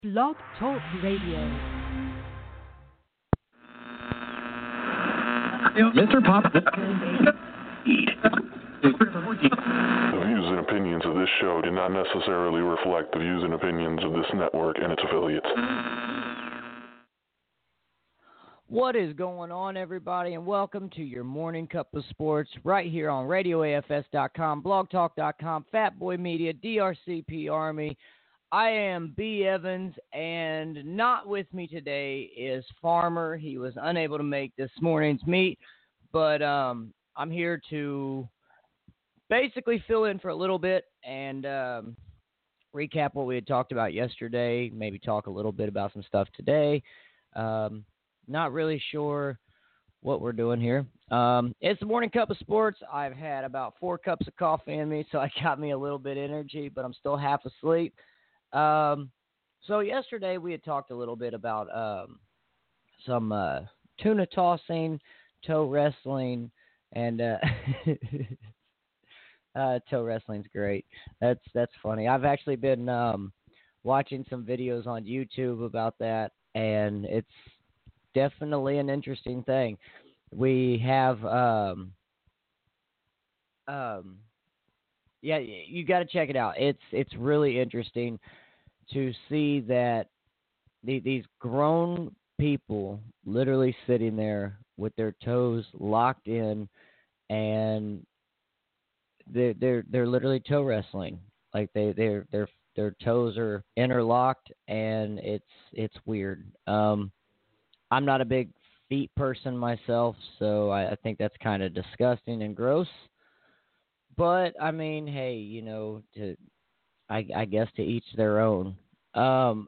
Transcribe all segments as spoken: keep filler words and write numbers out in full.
Blog Talk Radio. Mister Pop. The views and opinions of this show do not necessarily reflect the views and opinions of this network and its affiliates. What is going on, everybody, and welcome to your morning cup of sports right here on radio a f s dot com, blog talk dot com, Fatboy Media, D R C P Army. I am B. Evans, and not with me today is Farmer. He was unable to make this morning's meet, but um, I'm here to basically fill in for a little bit and um, recap what we had talked about yesterday, maybe talk a little bit about some stuff today. Um, not really sure what we're doing here. Um, it's the morning cup of sports. I've had about four cups of coffee in me, so I got me a little bit of energy, but I'm still half asleep. Um, so yesterday we had talked a little bit about um, some uh, tuna tossing, toe wrestling, and uh, uh, toe wrestling's great. That's that's funny. I've actually been um, watching some videos on YouTube about that, and it's definitely an interesting thing. We have, um, um, yeah, you got to check it out. It's it's really interesting to see that the, these grown people literally sitting there with their toes locked in, and they're they're, they're literally toe wrestling. Like they their their their toes are interlocked, and it's it's weird. Um, I'm not a big feet person myself, so I, I think that's kind of disgusting and gross. But I mean, hey, you know, to I, I guess to each their own. Um,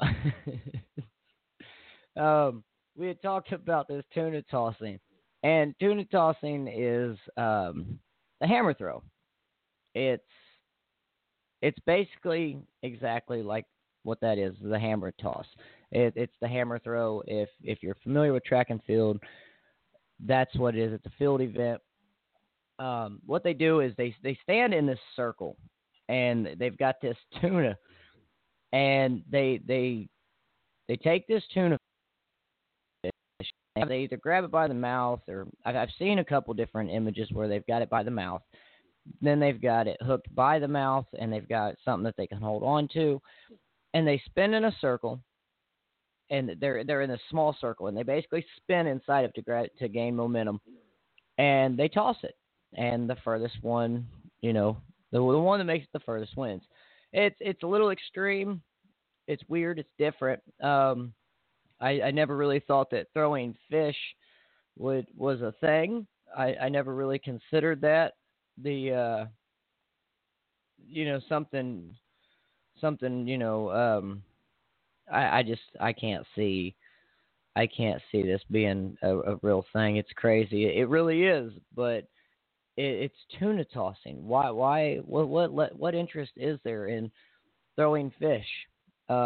um, we had talked about this tuna tossing, and tuna tossing is um, a hammer throw. It's it's basically exactly like what that is, the hammer toss. It, it's the hammer throw. If if you're familiar with track and field, that's what it is. It's a field event. Um, what they do is they they stand in this circle, and they've got this tuna, and they they they take this tuna fish, and they either grab it by the mouth, or I've, I've seen a couple different images where they've got it by the mouth. Then they've got it hooked by the mouth, and they've got something that they can hold on to, and they spin in a circle, and they're they're in a small circle, and they basically spin inside of to gra- to gain momentum, and they toss it, and the furthest one, you know, the, the one that makes it the furthest wins. It's it's a little extreme. It's weird. It's different. Um, I, I never really thought that throwing fish would was a thing. I, I never really considered that. The uh, you know something something you know um, I, I just I can't see I can't see this being a, a real thing. It's crazy. It, it really is, but it, it's tuna tossing. Why why what what what interest is there in throwing fish? Uh,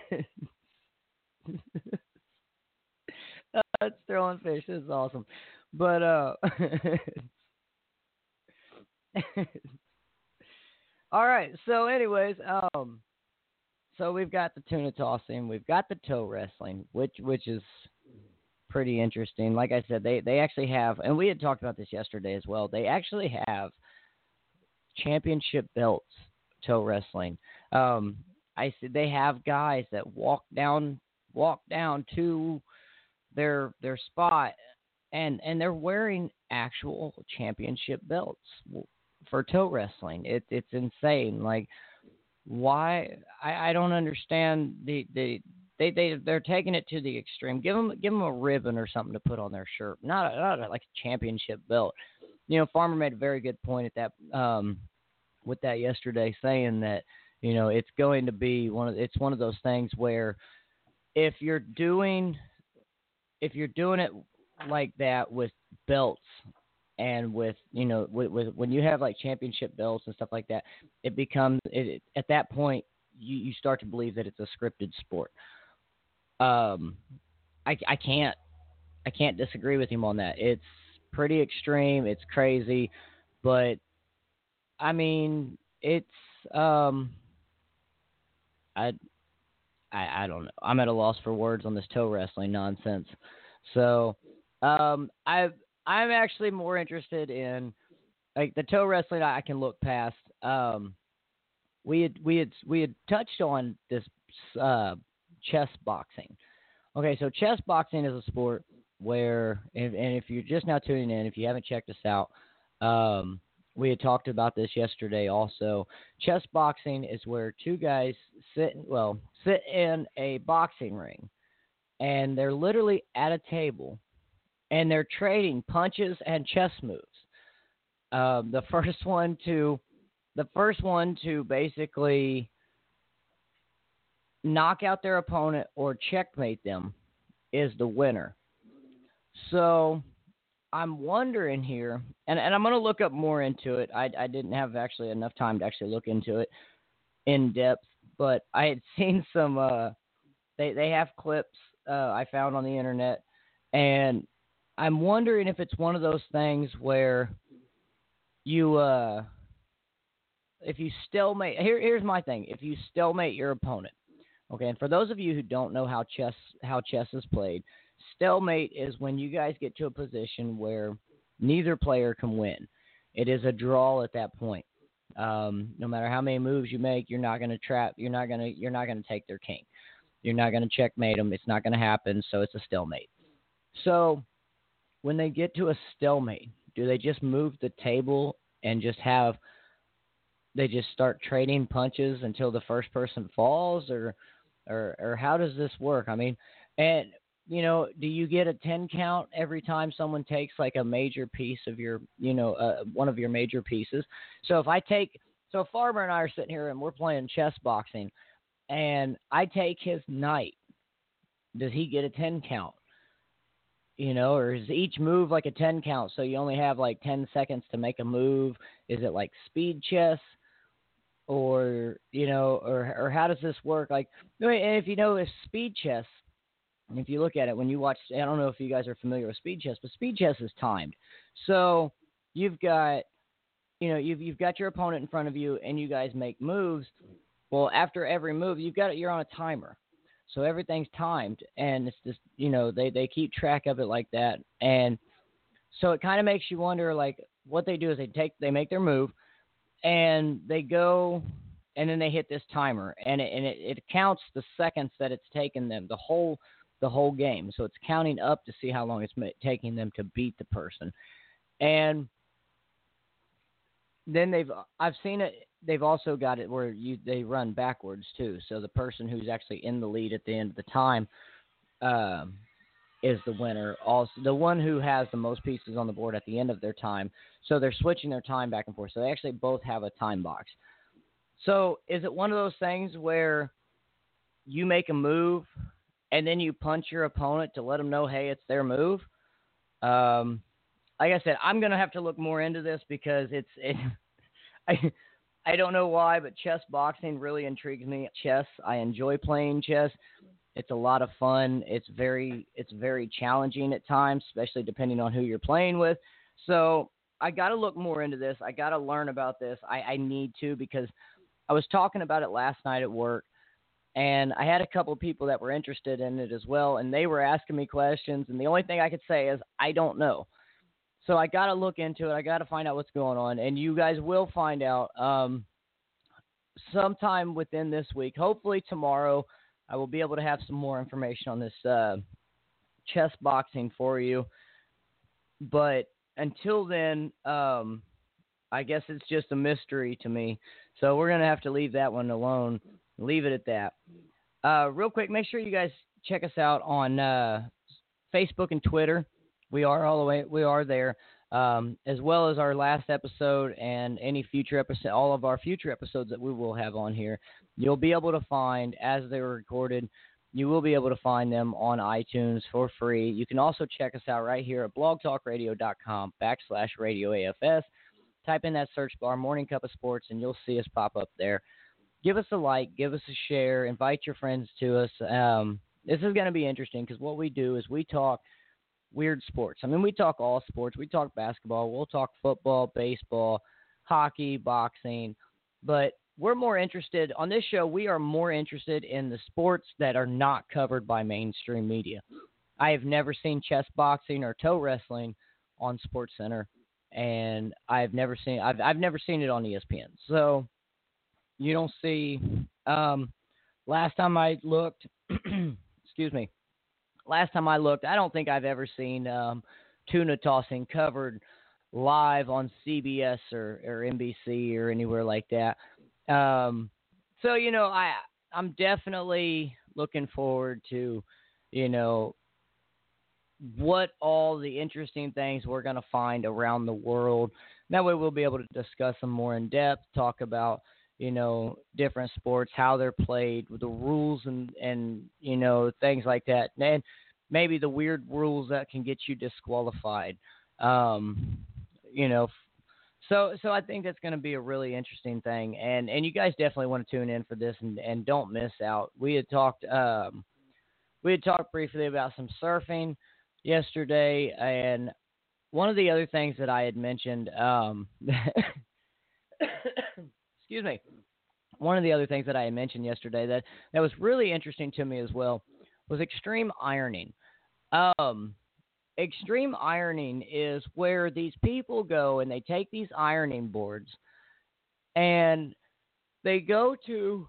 it's throwing fish. This is awesome. But uh, all right. So, anyways, um, so we've got the tuna tossing, we've got the toe wrestling, which which is pretty interesting. Like I said, they they actually have, and we had talked about this yesterday as well. They actually have championship belts toe wrestling. Um, I said they have guys that walk down walk down to their their spot, and and they're wearing actual championship belts for toe wrestling. It, it's insane. Like, why? I, I don't understand the, the they they they're taking it to the extreme. Give them give them a ribbon or something to put on their shirt, not a, not a, like a championship belt. You know, Farmer made a very good point at that um, with that yesterday, saying that, you know, it's going to be one of it's one of those things where if you're doing if you're doing it like that with belts and with, you know, with, with when you have like championship belts and stuff like that, it becomes it, at that point you, you start to believe that it's a scripted sport. Um, I, I can't I can't disagree with him on that. It's pretty extreme. It's crazy, but I mean, it's um, I I, I don't know. I'm at a loss for words on this toe wrestling nonsense. So um, I I'm actually more interested in like the toe wrestling. I can look past. Um, we had we had we had touched on this uh, chess boxing. Okay, so chess boxing is a sport where, and and if you're just now tuning in, if you haven't checked us out, um, we had talked about this yesterday also. Chess boxing is where two guys sit, well, sit in a boxing ring, and they're literally at a table, and they're trading punches and chess moves. Um, the first one to, the first one to basically knock out their opponent or checkmate them is the winner. So I'm wondering here, and, and I'm going to look up more into it. I, I didn't have actually enough time to actually look into it in depth, but I had seen some, uh, they, they have clips uh, I found on the internet, and I'm wondering if it's one of those things where you, uh, if you stalemate, here, here's my thing. If you stalemate your opponent, okay, and for those of you who don't know how chess how chess is played, stalemate is when you guys get to a position where neither player can win. It is a draw at that point. Um, no matter how many moves you make, you're not going to trap. You're not going to. You're not going to take their king. You're not going to checkmate them. It's not going to happen. So it's a stalemate. So when they get to a stalemate, do they just move the table and just have? They just start trading punches until the first person falls, or, or, or how does this work? I mean, and you know, do you get a ten count every time someone takes like a major piece of your, you know, uh, one of your major pieces? So if I take, so Farmer and I are sitting here and we're playing chess boxing, and I take his knight, does he get a ten count? You know, or is each move like a ten count? So you only have like ten seconds to make a move. Is it like speed chess? Or, you know, or or how does this work? Like, and if you know, if speed chess, if you look at it, when you watch, I don't know if you guys are familiar with speed chess, but speed chess is timed. So you've got, you know, you've you've got your opponent in front of you, and you guys make moves. Well, after every move, you've got it. You're on a timer, so everything's timed, and it's just, you know, they they keep track of it like that, and so it kind of makes you wonder, like, what they do is they take they make their move. And they go, and then they hit this timer, and it, and it, it counts the seconds that it's taken them, the whole the whole game. So it's counting up to see how long it's taking them to beat the person. And then they've I've seen it. They've also got it where you they run backwards too. So the person who's actually in the lead at the end of the time um, is the winner. Also, the one who has the most pieces on the board at the end of their time. So they're switching their time back and forth. So they actually both have a time box. So is it one of those things where you make a move and then you punch your opponent to let them know, hey, it's their move? Um, like I said, I'm going to have to look more into this because it's it, I I don't know why, but chess boxing really intrigues me. Chess, I enjoy playing chess. It's a lot of fun. It's very it's very challenging at times, especially depending on who you're playing with. So I got to look more into this. I got to learn about this. I, I need to, because I was talking about it last night at work, and I had a couple of people that were interested in it as well, and they were asking me questions, and the only thing I could say is I don't know. So I got to look into it. I got to find out what's going on, and you guys will find out um, sometime within this week. Hopefully tomorrow I will be able to have some more information on this uh, chess boxing for you. But until then, um, I guess it's just a mystery to me. So we're going to have to leave that one alone. Leave it at that. Uh, real quick, make sure you guys check us out on uh, Facebook and Twitter. We are all the way. We are there, um, as well as our last episode and any future episode, all of our future episodes that we will have on here. You'll be able to find as they were recorded. You will be able to find them on iTunes for free. You can also check us out right here at blogtalkradio.com backslash radio AFS. Type in that search bar, Morning Cup of Sports, and you'll see us pop up there. Give us a like, give us a share, invite your friends to us. Um, this is going to be interesting because what we do is we talk weird sports. I mean, we talk all sports. We talk basketball. We'll talk football, baseball, hockey, boxing. But we're more interested on this show. We are more interested in the sports that are not covered by mainstream media. I have never seen chess boxing or toe wrestling on SportsCenter, and I've never seen I've I've never seen it on E S P N. So you don't see. Um, last time I looked, excuse me. Last time I looked, I don't think I've ever seen um, tuna tossing covered live on C B S or, or N B C or anywhere like that. Um, so you know, I I'm definitely looking forward to, you know, what all the interesting things we're going to find around the world. That way we'll be able to discuss them more in depth, talk about, you know, different sports, how they're played, the rules and, and, you know, things like that. And maybe the weird rules that can get you disqualified. Um, you know, so, so I think that's going to be a really interesting thing. And, and you guys definitely want to tune in for this and, and don't miss out. We had talked, um, we had talked briefly about some surfing yesterday, and one of the other things that I had mentioned, um, excuse me, one of the other things that I had mentioned yesterday that, that was really interesting to me as well was extreme ironing. Um, extreme ironing is where these people go and they take these ironing boards and they go to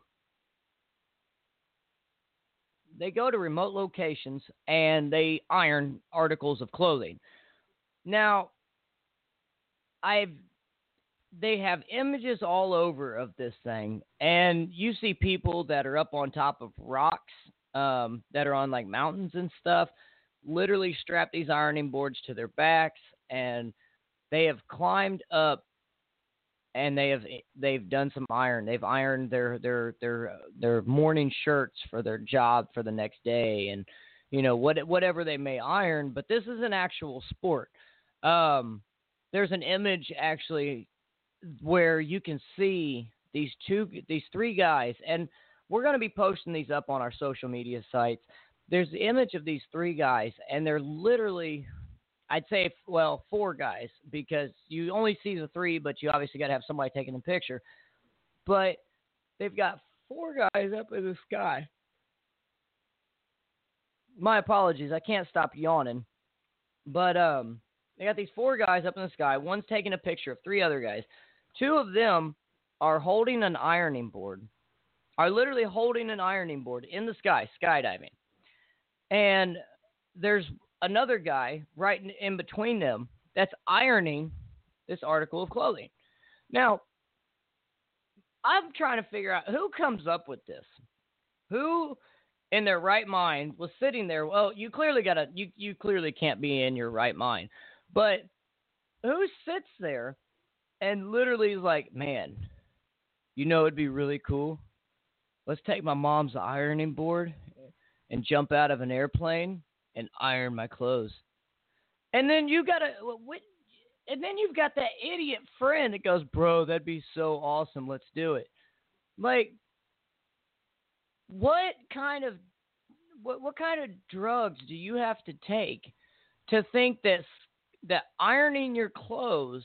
They go to remote locations and they iron articles of clothing. Now, I've they have images all over of this thing, and you see people that are up on top of rocks, um, that are on like mountains and stuff, literally strap these ironing boards to their backs, and they have climbed up. And they have they've done some iron. They've ironed their their their their morning shirts for their job for the next day, and you know what whatever they may iron. But this is an actual sport. Um, there's an image actually where you can see these two these three guys, and we're going to be posting these up on our social media sites. There's the image of these three guys, and they're literally, I'd say, well, four guys, because you only see the three, but you obviously got to have somebody taking the picture. But they've got four guys up in the sky. My apologies, I can't stop yawning. But um, they got these four guys up in the sky. One's taking a picture of three other guys. Two of them are holding an ironing board, are literally holding an ironing board in the sky, skydiving. And there's another guy right in, in between them that's ironing this article of clothing. Now, I'm trying to figure out who comes up with this. Who in their right mind was sitting there? Well, you clearly got to you you clearly can't be in your right mind. But who sits there and literally is like, "Man, you know it'd be really cool. Let's take my mom's ironing board and jump out of an airplane and iron my clothes." And then you gotta, and then you've got that idiot friend that goes, "Bro, that'd be so awesome. Let's do it." Like, what kind of, what what kind of drugs do you have to take to think that that ironing your clothes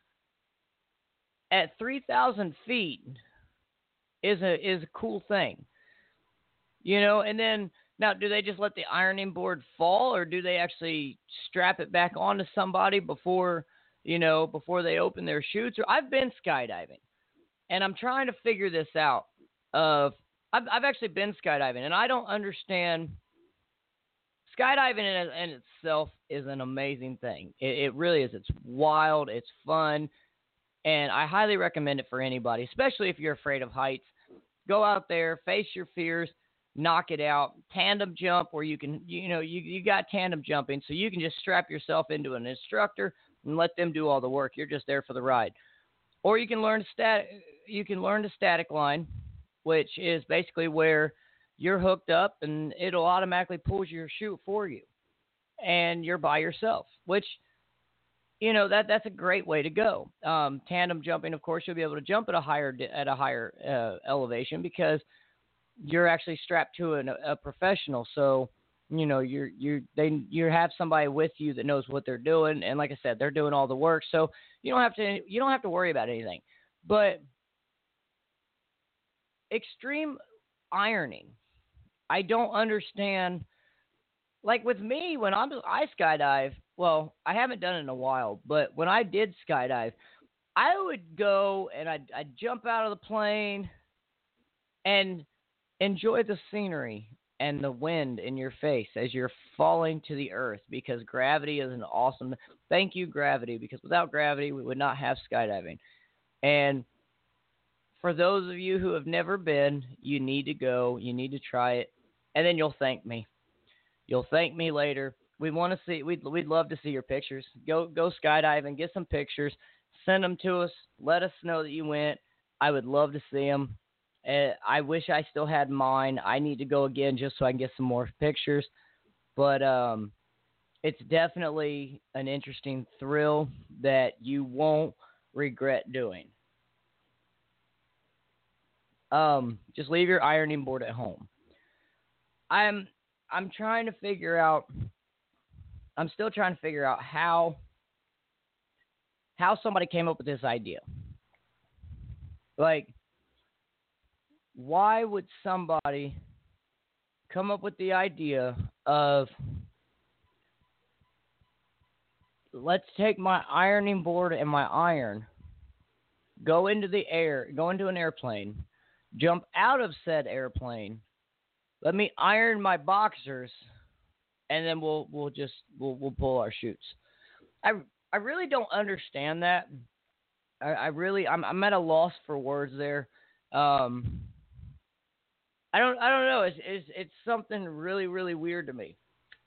at three thousand feet is a is a cool thing? You know, and then. Now, do they just let the ironing board fall, or do they actually strap it back onto somebody before, you know, before they open their chutes? Or I've been skydiving, and I'm trying to figure this out. Of I've, I've actually been skydiving, and I don't understand. Skydiving in, in itself is an amazing thing. It, it really is. It's wild. It's fun, and I highly recommend it for anybody, especially if you're afraid of heights. Go out there, face your fears. Knock it out. Tandem jump, where you can, you know, you, you got tandem jumping, so you can just strap yourself into an instructor and let them do all the work. You're just there for the ride. Or you can learn stat, you can learn the static line, which is basically where you're hooked up and it'll automatically pull your chute for you, and you're by yourself. Which, you know, that that's a great way to go. Um, tandem jumping, of course, you'll be able to jump at a higher at a higher uh, elevation because you're actually strapped to an, a professional. So, you know, you're, you they, you have somebody with you that knows what they're doing. And like I said, they're doing all the work. So you don't have to, you don't have to worry about anything. But extreme ironing. I don't understand. Like with me, when I'm I skydive, well, I haven't done it in a while, but when I did skydive, I would go and I'd, I'd jump out of the plane and enjoy the scenery and the wind in your face as you're falling to the earth, because gravity is an awesome. Thank you, gravity, because without gravity, we would not have skydiving. And for those of you who have never been, you need to go. You need to try it, and then you'll thank me. You'll thank me later. We want to see. We'd we'd love to see your pictures. Go go skydiving. Get some pictures. Send them to us. Let us know that you went. I would love to see them. Uh, I wish I still had mine. I need to go again just so I can get some more pictures. But um, it's definitely an interesting thrill that you won't regret doing. Um, just leave your ironing board at home. I'm I'm trying to figure out. I'm still trying to figure out how how somebody came up with this idea. Like, why would somebody come up with the idea of, let's take my ironing board and my iron, go into the air, go into an airplane, jump out of said airplane, let me iron my boxers, and then we'll we'll just we'll we'll pull our chutes. I I really don't understand that. I, I really I'm I'm at a loss for words there. Um, I don't I don't know. It's it's it's something really really weird to me.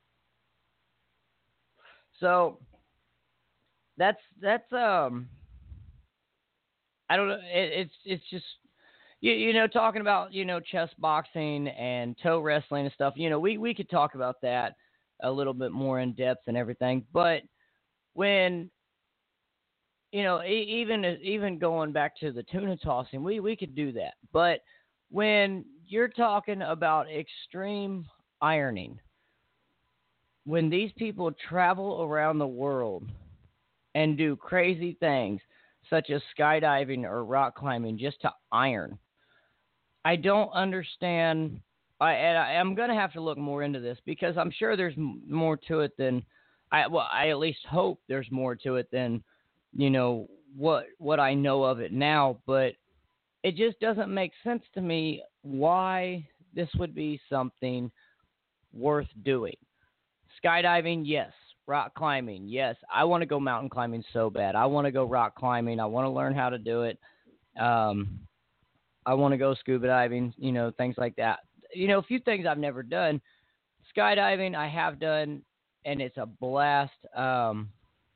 So that's that's um I don't know. It, it's it's just you you know talking about you know chess boxing and toe wrestling and stuff. You know we we could talk about that a little bit more in depth and everything. But when you know e- even even going back to the tuna tossing, we we could do that. But when you're talking about extreme ironing, when these people travel around the world and do crazy things such as skydiving or rock climbing just to iron, I don't understand. I, and I, I'm going to have to look more into this because I'm sure there's m- more to it than I. Well, I at least hope there's more to it than you know what what I know of it now. But it just doesn't make sense to me why this would be something worth doing. Skydiving, yes. Rock climbing, yes. I want to go mountain climbing so bad. I want to go rock climbing. I want to learn how to do it. Um, I want to go scuba diving, you know, things like that. You know, a few things I've never done. Skydiving, I have done, and it's a blast. Um,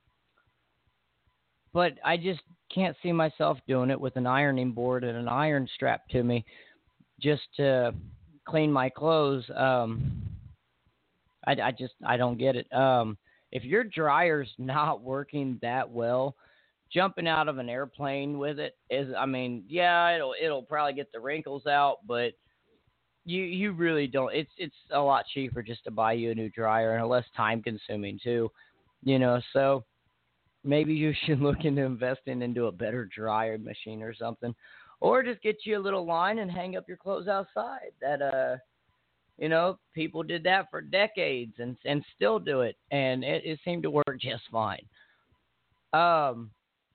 but I just can't see myself doing it with an ironing board and an iron strapped to me just to clean my clothes. Um, I, I just, I don't get it. Um, if your dryer's not working that well, jumping out of an airplane with it is, I mean, yeah, it'll, it'll probably get the wrinkles out, but you, you really don't. It's, it's a lot cheaper just to buy you a new dryer and less time consuming too, you know, so maybe you should look into investing into a better dryer machine or something, or just get you a little line and hang up your clothes outside. That, uh, you know, people did that for decades and and still do it, and it, it seemed to work just fine. Um,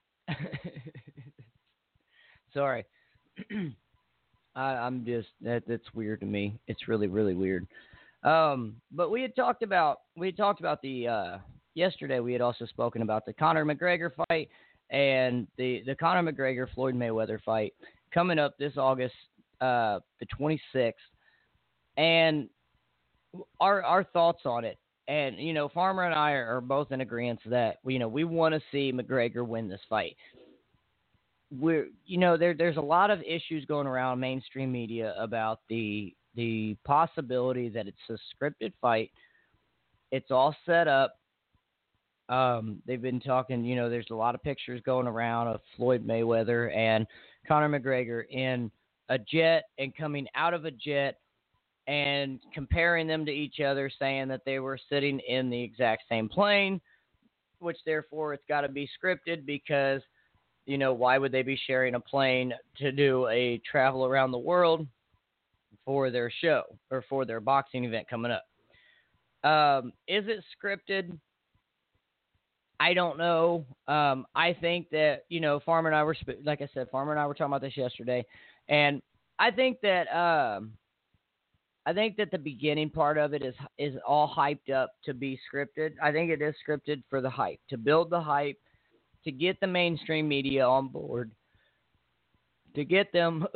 sorry, I, I'm just that that's weird to me. It's really really weird. Um, but we had talked about we had talked about the uh, yesterday. We had also spoken about the Conor McGregor fight and the the Conor McGregor Floyd Mayweather fight coming up this August, uh, the twenty-sixth. And our our thoughts on it. And, you know, Farmer and I are, are both in agreement that, you know, we want to see McGregor win this fight. We're, you know, there there's a lot of issues going around mainstream media about the the possibility that it's a scripted fight. It's all set up. Um, they've been talking, you know, there's a lot of pictures going around of Floyd Mayweather and Conor McGregor in a jet and coming out of a jet and comparing them to each other, saying that they were sitting in the exact same plane, which therefore it's got to be scripted because you know, why would they be sharing a plane to do a travel around the world for their show or for their boxing event coming up? Um, is it scripted? I don't know. Um, I think that, you know, Farmer and I were, like I said, Farmer and I were talking about this yesterday, and I think that, um, I think that the beginning part of it is is all hyped up to be scripted. I think it is scripted for the hype, to build the hype, to get the mainstream media on board, to get them,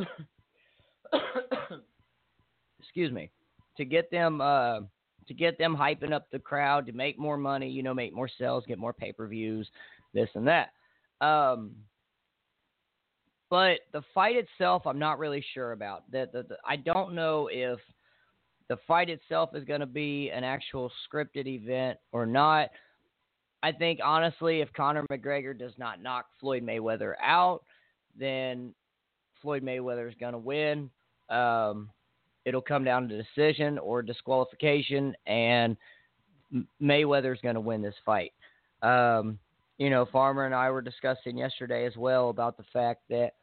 excuse me, to get them, uh, to get them hyping up the crowd, to make more money, you know, make more sales, get more pay-per-views, this and that. Um, but the fight itself, I'm not really sure about. That the, the, I don't know if the fight itself is going to be an actual scripted event or not. I think, honestly, if Conor McGregor does not knock Floyd Mayweather out, then Floyd Mayweather is going to win. Um, it'll come down to decision or disqualification, and Mayweather is going to win this fight. Um, you know, Farmer and I were discussing yesterday as well about the fact that,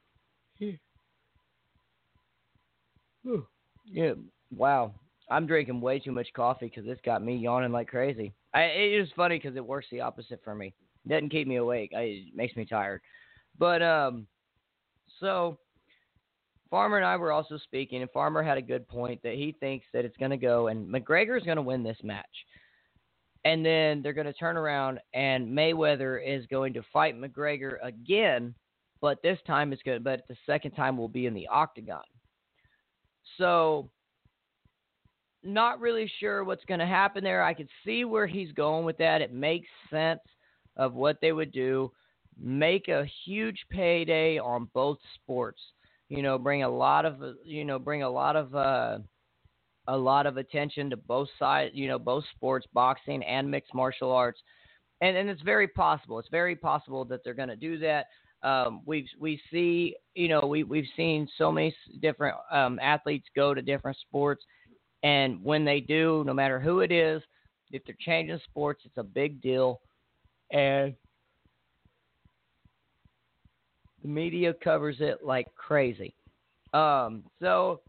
yeah, wow, I'm drinking way too much coffee because it's got me yawning like crazy. I, it is funny because it works the opposite for me. It doesn't keep me awake. I, it makes me tired. But, um, so Farmer and I were also speaking, and Farmer had a good point that he thinks that it's going to go, and McGregor is going to win this match. And then they're going to turn around, and Mayweather is going to fight McGregor again, but this time it's good. But the second time will be in the octagon. So, not really sure what's going to happen there. I could see where he's going with that. It makes sense of what they would do. Make a huge payday on both sports. You know, bring a lot of, you know, bring a lot of, uh, a lot of attention to both sides, you know, both sports, boxing and mixed martial arts. And, and it's very possible. It's very possible that they're going to do that. Um, we've, we see, you know, we, we've seen so many different um, athletes go to different sports. And when they do, no matter who it is, if they're changing sports, it's a big deal. And the media covers it like crazy. Um, so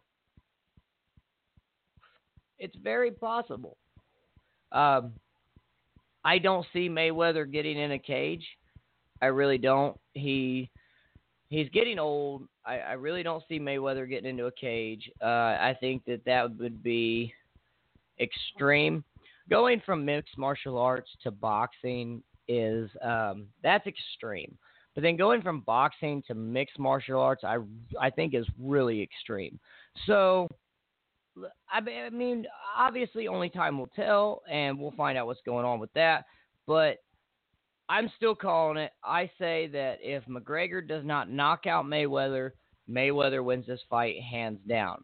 it's very possible. Um, I don't see Mayweather getting in a cage. I really don't. He he's getting old. I, I really don't see Mayweather getting into a cage. Uh, I think that that would be extreme. Going from mixed martial arts to boxing is um, that's extreme. But then going from boxing to mixed martial arts, I, I think is really extreme. So, I mean, obviously only time will tell, and we'll find out what's going on with that. But I'm still calling it. I say that if McGregor does not knock out Mayweather, Mayweather wins this fight hands down.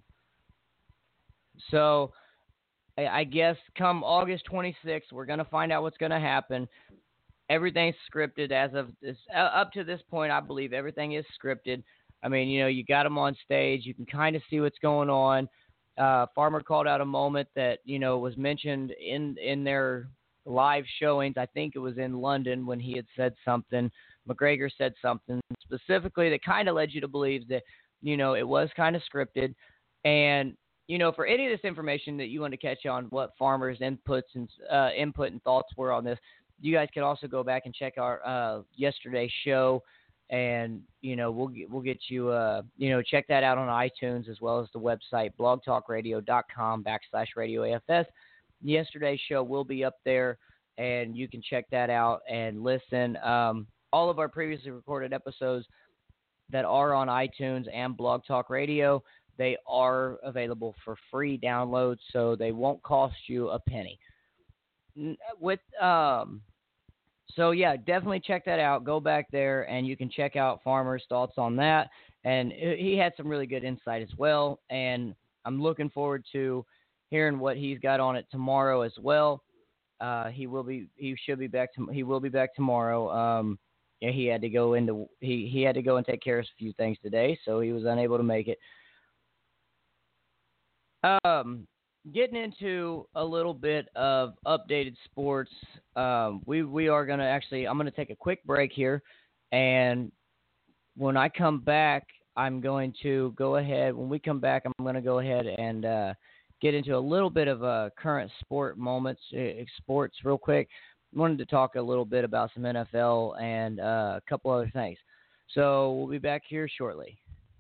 So, I, I guess come August twenty-sixth, we're going to find out what's going to happen. Everything's scripted as of this. Uh, up to this point, I believe everything is scripted. I mean, you know, you got them on stage. You can kind of see what's going on. Uh, Farmer called out a moment that, you know, was mentioned in, in their live showings. I think it was in London when he had said something. McGregor said something specifically that kind of led you to believe that, you know, it was kind of scripted. And, you know, for any of this information that you want to catch on what Farmer's inputs and uh, input and thoughts were on this, you guys can also go back and check our uh, yesterday's show, and you know we'll get, we'll get you uh, you know check that out on iTunes as well as the website blogtalkradio.com backslash radio AFS. Yesterday's show will be up there, and you can check that out and listen. Um, all of our previously recorded episodes that are on iTunes and Blog Talk Radio, they are available for free downloads, so they won't cost you a penny. With um, so yeah, definitely check that out. Go back there, and you can check out Farmer's thoughts on that. And he had some really good insight as well. And I'm looking forward to hearing what he's got on it tomorrow as well. Uh, he will be, he should be back. To, he will be back tomorrow. Um, yeah, he had to go into he he had to go and take care of a few things today, so he was unable to make it. Um. Getting into a little bit of updated sports, um, we we are going to actually, I'm going to take a quick break here and when I come back, I'm going to go ahead. When we come back, I'm going to go ahead and uh, get into a little bit of uh, current sport moments, uh, sports real quick. Wanted to talk a little bit about some N F L and uh, a couple other things. So we'll be back here shortly.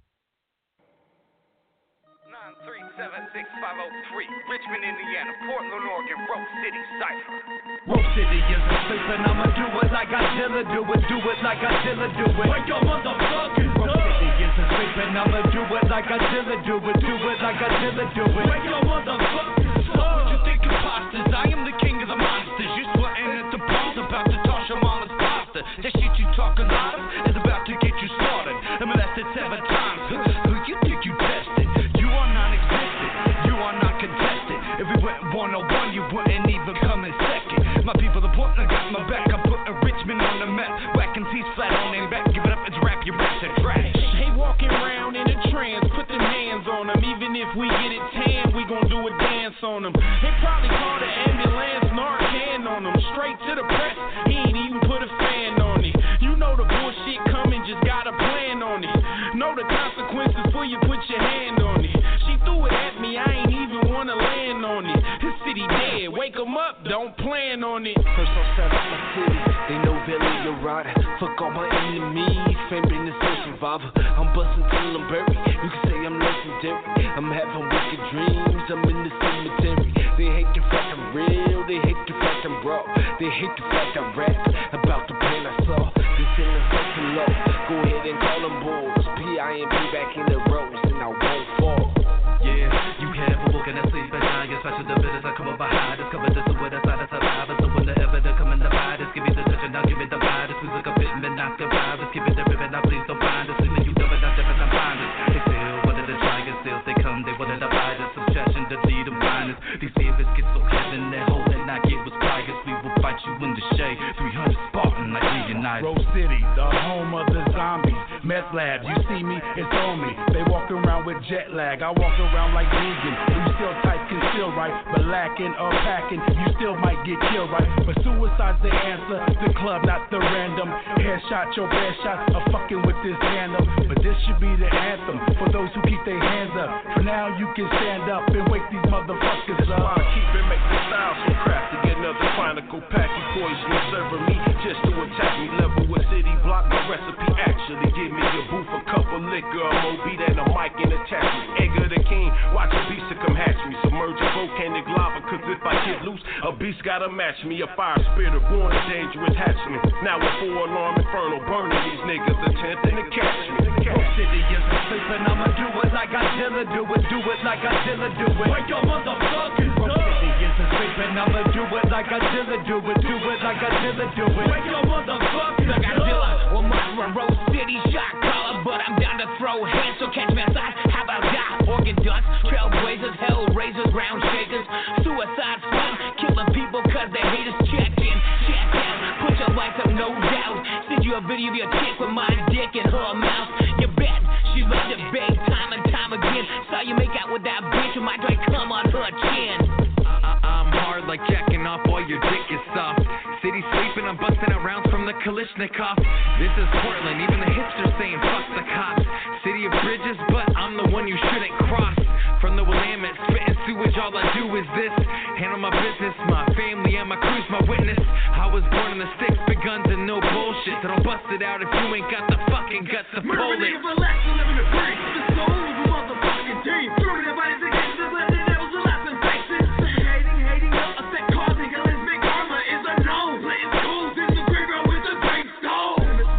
nine three seven six five oh three, Richmond, Indiana, Portland, Oregon, Rose City, Cypher. Rose City isn't sleeping, I'ma do it like Godzilla do it, do it like Godzilla do it. Wake your motherfuckers up. Rose City isn't sleeping, I'ma do it like Godzilla do it, do it like Godzilla do it. Wake your motherfuckers up. What you think imposters? I am the king of the monsters. You sweating at the balls, about to toss your mama's pasta. That shit you talking about is about to get you slaughtered. I'm molested seven times. Who you think you tested? You are non-existent. You are not contested. If we went one on one, you wouldn't even come in second. My people are Portland, got my back. I'm putting Richmond on the map. Whacking T's flat on their back. Give it up, it's rap. Your raps are trash. Hey, walking around in a trance. Put them hands on them. Even if we get it tan, we gon' do a dance on them. They probably call the ambulance, Narcan on them. Straight to the press. He ain't even put a fan on it. You know the bullshit coming, just got a plan on it. Know the consequences before you put your hand on it. She threw it at me, I ain't even wanna land on it. This city dead, wake 'em up, don't plan on it. First I'll start out my city, they know Billy a rider. Fuck all my enemies, fame business, no survivor. I'm bustin' till I'm buried, you can say I'm legendary. I'm having wicked dreams, I'm in the cemetery. They hate the fact I'm real, they hate the fact I'm raw. They hate the fact I rap about the pain I saw. This feeling so too low, go ahead and call them bulls. P I M P back in the roads and I won't fall. Yeah, you have a walking and sleep at night. Especially the bitters I come up behind. Discover this is where the side of survivors. So when the ever they come in the virus, give me the touch and I'll give it the virus. Please look up it and then knock the virus. Give it the ribbon, now please don't find us. Leaving you dumb and not different, I'm blinded. They still wanted to try and still they come, they wanted to fight us. Subtraction to lead them blindness. These savers get so heaven, that hole that I get was tigers. We will fight you in the shade. three hundred Spartan like Leonidas. Rose City, the home of the zombies. Meth lab, you see me, it's on me. They walk around with jet lag, I walk around like vegan. You still type conceal right, but lacking or packing, you still might get killed right. But suicide's the answer, the club, not the random. Headshot, your best shot, I'm fucking with this tandem. But this should be the anthem for those who keep their hands up. For now, you can stand up and wake these motherfuckers up. That's why I keep it, make the style so crafty. Get another chronicle packy poison serving me just to attack me. Level with city block, my recipe actually give me a booth, a cup of liquor, a Moby, then a mic and attach me. Edgar the King, watch a beast to come hatch me. Submerge a volcanic lava, cause if I get loose, a beast gotta match me. A fire spitter, born a dangerous hatchling. Now a four alarm inferno, burning these niggas attempting to catch me. Rose City isn't sleeping, I'ma do it like Godzilla do it, do it like Godzilla do it. Wake your motherfuckers up. Rose City isn't sleeping, I'ma do it like Godzilla do it, do it like Godzilla do it. Wake your motherfuckers up. Godzilla, well, mine run Rose City, shot caller, but I'm down to throw hands, so catch me outside. How about that? Organ dust, trailblazers, hell raisers, ground shakers, suicide squad, killing people cause they hate us. Check in, check out, put your lights up, no doubt. Send you a video of your chick with my dick in her mouth. You bet she loved it big time and time again. Saw you make out with that bitch with my drink come on her chin. I- I'm hard like jacking off while your dick is soft. City sleeping, I'm busting out rounds from the Kalishnikov. This is Portland, even the hipsters saying fuck the cops. City of bridges, but I'm the one you shouldn't cross. From the Willamette, spitting sewage, all I do is this. Handle my business, my family and my crew's my witness. I was born in the sticks, big guns and no bullshit. So don't bust it out if you ain't got the fucking guts to pull it. Relax and live in the free. The soul of a motherfucking team. Throwing their bodies against the let the devils are laughing faces. Suffocating, hating, no effect causing. Unless big karma is a no. Letting schools in the graveyard with a great stone.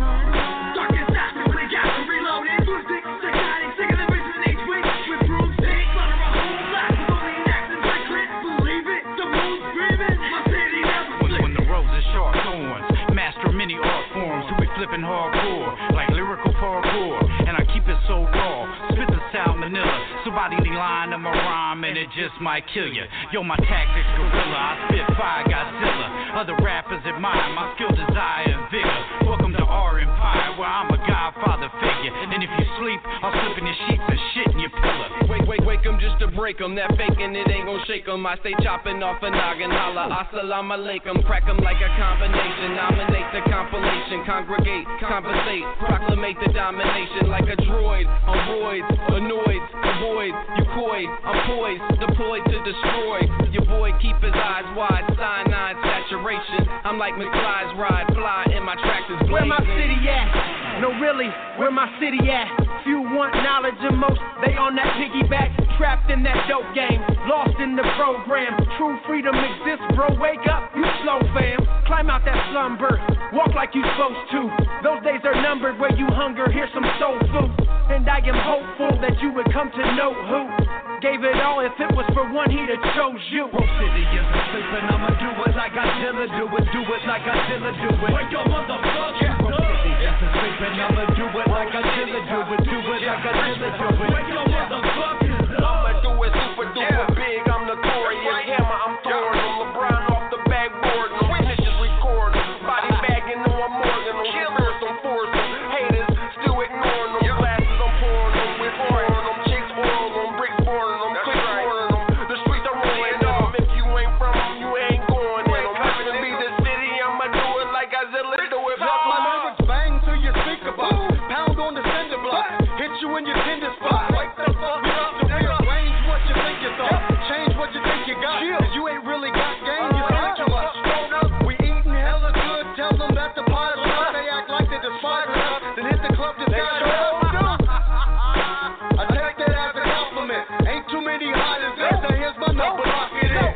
Darkest after when they got to reload. And lunatic, psychotic, sick of the bitch in each week. With broomsticks, slaughter a whole lot. With only an axe and trick. Believe it, the moon's screaming. My city never When, when the rose is sharp thorns, master many art forms, who be flipping hardcore, like lyrical parkour, and I keep it so raw, spit the sound Manila, somebody need line of my rhyme and it just might kill you. Yo, my tactics gorilla, I spit fire Godzilla, other rappers admire my skill, desire, and vigor. Welcome to our empire, where I'm a godfather figure, and if you sleep, I'll slip in your sheets and shit in your pillow. Wake, wake, Wake, wake 'em just to break 'em. That faking, it ain't gon' shake 'em. I stay chopping off a noggin. Holla, assalamu alaikum. Crack 'em like a combination. Nominate the compilation. Congregate, compensate. Proclamate the domination like a droid. On roids, annoyed, avoid. You coy, I'm poised. Deployed to destroy. Your boy keep his eyes wide. Cyanide saturation. I'm like McFly's ride. Fly in my tracks is blazing. Where my city at? No, really, where my city at? Few want knowledge and most, they on that piggyback. Trapped in that dope game, lost in the program. True freedom exists, bro, wake up, you slow fam. Climb out that slumber, walk like you supposed to. Those days are numbered where you hunger, here's some soul food. And I am hopeful that you would come to know who gave it all. If it was for one, he'd have chose you. Bro City is asleep and I'ma do it like Godzilla do it. Do it like Godzilla do it. Wake your motherfucker up. Bro City is asleep and I'ma do it like Godzilla do it. Do it like Godzilla do it. Wake your motherfuckers up. I'ma do it super duper big. I'm notorious. Hammer, I'm throwing them. LeBron off the backboard. No witnesses record them. Body bagging, no I'm more than them. Killers, I'm forcing them. Haters, still ignoring them. Glasses, I'm pouring them. We're pouring them. Chicks oil them. Bricks boarding them. Click boarding them. The streets are rolling them. If you ain't from them, you ain't going in them. Happen to be the city, I'ma do it like Godzilla do it. My lyrics bang through your speaker box. Pound on the cinder block. Hit you in your tender spot. Wake the fuck up. To rearrange what you think you thought. Change what you think you got. Cause you ain't really got game. You think too much. We eating hella good. Tell them that the pile up. They act like they despise us. Then hit the club to sky up. I take that as a compliment. Ain't too many hot as this. So here's my number. Lock it in.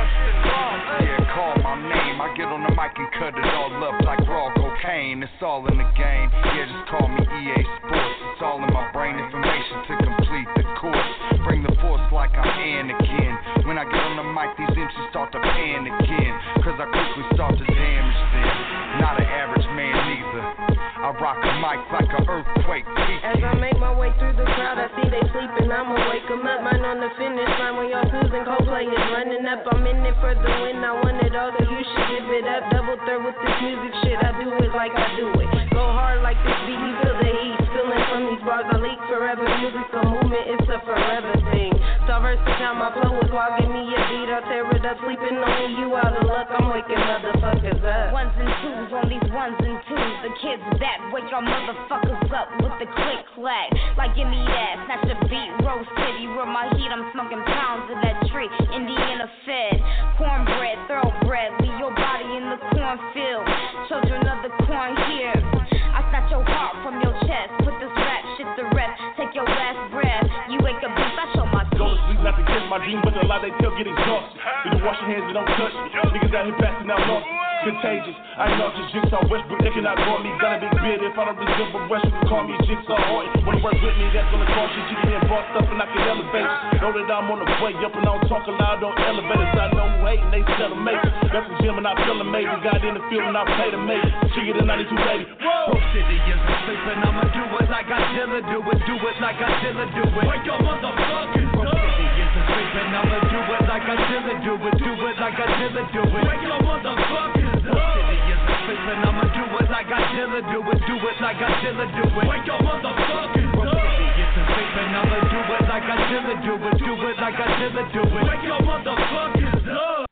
Yeah, call my name. I get on the mic and cut it all up like raw cocaine. It's all in the game. Yeah, just call me E A Sports. It's all in my brain. Information to complete the course. Bring the force like I'm Anakin. When I get on the mic, these M Cs start to pan again. Cause I quickly start to damage them. Not an average man neither. I rock a mic like an earthquake. As I make my way through the crowd, I see they sleeping. I'ma wake 'em up. Mine on the finish line when y'all Susan Coldplay is running up. I'm in it for the win. I want it all, so you should give it up. Double third with this music shit. I do it like I do it. Go hard like this beat. You feel the heat. Spilling from these bars. I leak forever. Music's a movement. It's a forever thing. So versatile, my flow is wild. Give me a beat. I'll tear it up. Sleeping on me. You out of luck. I'm waking motherfuckers up. Ones and twos on these ones and twos. The kids that wake y'all motherfuckers up with the click clack. Like give me that, snatch the beat, Rose City, where my heat, I'm smoking pounds of that tree. Indiana fed, cornbread, thoroughbred, leave your body in the cornfield. Children of the corn here. I snatch your heart from your chest, put this rap shit to rest. Take your last breath, you wake up beef, I show my teeth. Go to sleep, not to catch my dream, but a lot they tell get exhausted. If you wash your hands, but don't touch me. Niggas out here passing out lost. Contagious, I know just Jigsaw Westbrook, they cannot call me. Got a big beard, if I don't resemble West, you can call me Jigsaw Horton. Wanna work with me, that's gonna cost you. You can get bossed up and I can elevate you. Know that I'm on the way up and I don't talk loud on elevators. I know who hating, they sell a make. That's the gym and I feel amazing. Got in the field and I play the make. She get a ninety-two baby. Bro City is asleep and I'ma do it like Godzilla do it. Do it like Godzilla do it. Wake your motherfuckers up. Bro City is asleep and I'ma do it like Godzilla do it. Do it like Godzilla do it. Wake your motherfuckers up. Bro City is asleep and I'ma do it like Godzilla do it. Do it like Godzilla do it. Wake your motherfuckers up. Bro City is asleep and I'ma do it like Godzilla do it. Do it like Godzilla do it. Wake your motherfuckers up.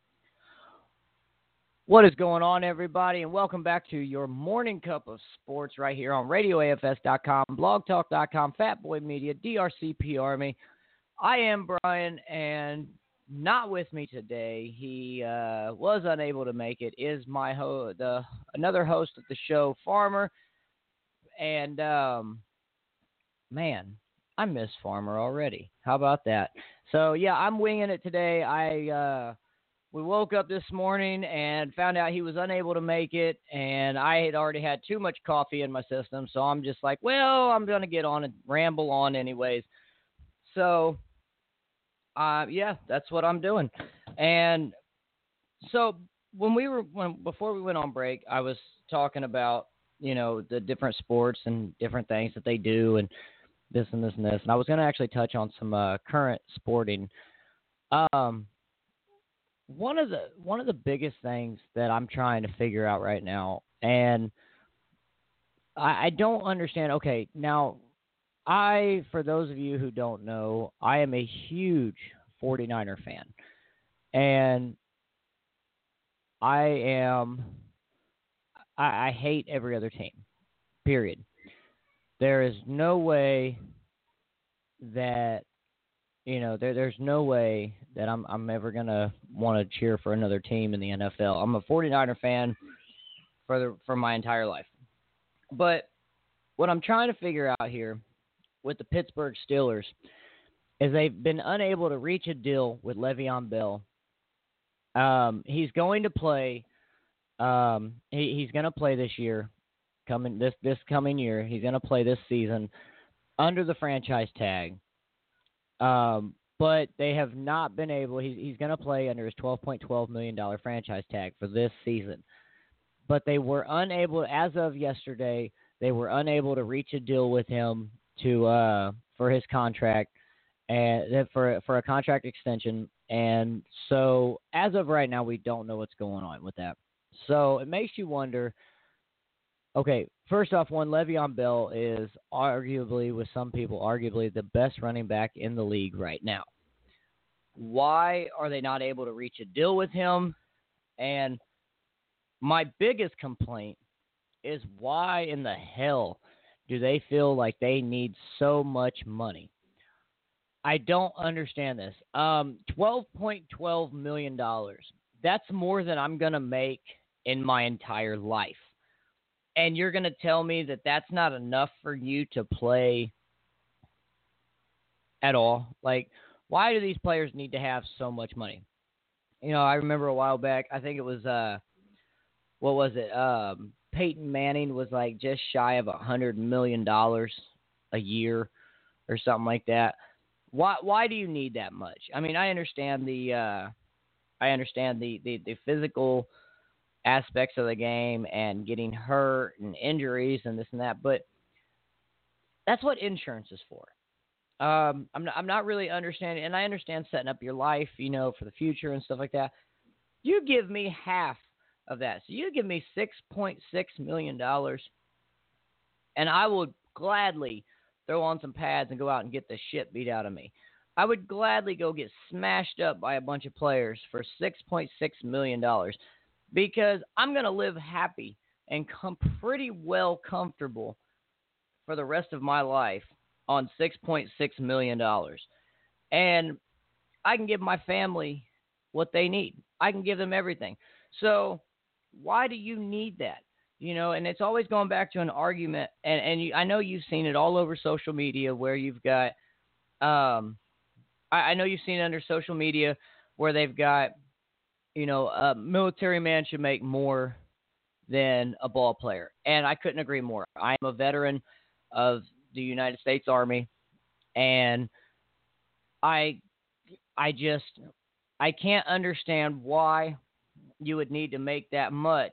What is going on, everybody, and welcome back to your morning cup of sports right here on radio A F S dot com, blog talk dot com, Fatboy Media, D R C P Army. I am Brian, and not with me today. He uh, was unable to make it. Is my ho- the another host of the show, Farmer, and um, man, I miss Farmer already. How about that? So yeah, I'm winging it today. I. Uh, We woke up this morning and found out he was unable to make it, and I had already had too much coffee in my system, so I'm just like, well, I'm going to get on and ramble on anyways. So, uh, yeah, that's what I'm doing. And so when we were, when before we went on break, I was talking about, you know, the different sports and different things that they do and this and this and this, and I was going to actually touch on some uh, current sporting. Um, One of the one of the biggest things that I'm trying to figure out right now, and I, I don't understand. Okay, now I, for those of you who don't know, I am a huge 49er fan. And I am, I, I hate every other team, period. There is no way that, you know, there there's no way that I'm I'm ever going to want to cheer for another team in the N F L. I'm a 49er fan for the, for my entire life. But what I'm trying to figure out here with the Pittsburgh Steelers is they've been unable to reach a deal with Le'Veon Bell. Um, he's going to play. Um, he, he's going to play this year, coming this this coming year. He's going to play this season under the franchise tag. Um, but they have not been able. He's he's going to play under his twelve point one two million dollars franchise tag for this season. But they were unable, as of yesterday, they were unable to reach a deal with him to uh, for his contract and for for a contract extension. And so, as of right now, we don't know what's going on with that. So it makes you wonder. Okay, first off, one, Le'Veon Bell is arguably, with some people, arguably the best running back in the league right now. Why are they not able to reach a deal with him? And my biggest complaint is why in the hell do they feel like they need so much money? I don't understand this. Um, twelve point one two million dollars. That's more than I'm going to make in my entire life. And you're going to tell me that that's not enough for you to play at all? Like, why do these players need to have so much money? You know, I remember a while back, I think it was, uh, what was it? Um, Peyton Manning was like just shy of one hundred million dollars a year or something like that. Why Why do you need that much? I mean, I understand the uh, I understand the, the, the physical aspects of the game and getting hurt and injuries and this and that, but that's what insurance is for. Um, I'm not, I'm not really understanding, and I understand setting up your life, you know, for the future and stuff like that. You give me half of that. So you give me six point six million dollars, and I would gladly throw on some pads and go out and get the shit beat out of me. I would gladly go get smashed up by a bunch of players for six point six million dollars. Because I'm going to live happy and come pretty well comfortable for the rest of my life on six point six million dollars. And I can give my family what they need. I can give them everything. So why do you need that? You know, and it's always going back to an argument. And, and you, I know you've seen it all over social media where you've got, um, I, I know you've seen it under social media where they've got, you know, a military man should make more than a ball player. And I couldn't agree more. I am a veteran of the United States Army, and I I just, I can't understand why you would need to make that much.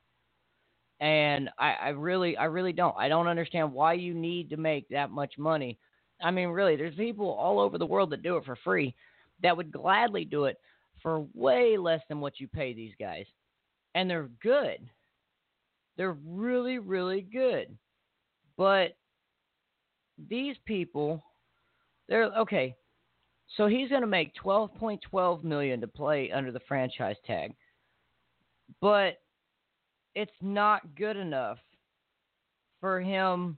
And I, I really, I really don't. I don't understand why you need to make that much money. I mean, really, there's people all over the world that do it for free that would gladly do it for way less than what you pay these guys. And they're good. They're really, really good. But these people, they're, okay, so he's going to make twelve point one two million dollars to play under the franchise tag. But it's not good enough for him,